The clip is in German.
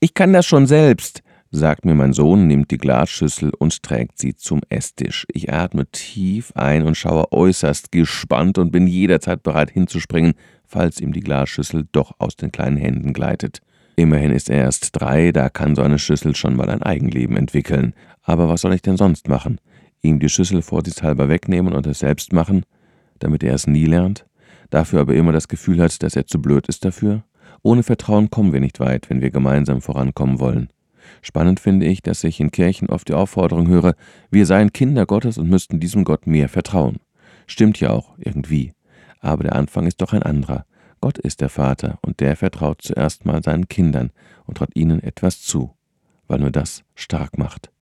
»Ich kann das schon selbst«, sagt mir mein Sohn, nimmt die Glasschüssel und trägt sie zum Esstisch. Ich atme tief ein und schaue äußerst gespannt und bin jederzeit bereit hinzuspringen, falls ihm die Glasschüssel doch aus den kleinen Händen gleitet. Immerhin ist er erst 3, da kann so eine Schüssel schon mal ein Eigenleben entwickeln. Aber was soll ich denn sonst machen? Ihm die Schüssel vorsichtshalber wegnehmen und es selbst machen, damit er es nie lernt? Dafür aber immer das Gefühl hat, dass er zu blöd ist dafür? Ohne Vertrauen kommen wir nicht weit, wenn wir gemeinsam vorankommen wollen. Spannend finde ich, dass ich in Kirchen oft die Aufforderung höre, wir seien Kinder Gottes und müssten diesem Gott mehr vertrauen. Stimmt ja auch, irgendwie. Aber der Anfang ist doch ein anderer. Gott ist der Vater und der vertraut zuerst mal seinen Kindern und traut ihnen etwas zu, weil nur das stark macht.